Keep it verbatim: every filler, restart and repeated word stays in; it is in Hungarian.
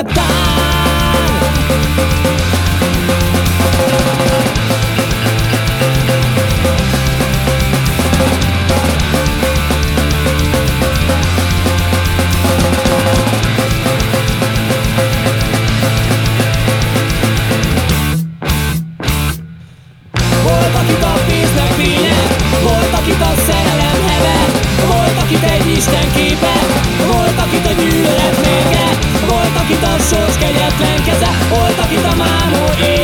nettár. Volt, akit a pénznek fénye, volt, akit a szerelem heve, volt, akit egy Isten képe, volt, akit a gyűlölet mérge, volt, akit a sors kegyetlen keze, volt, akit a mámor ér.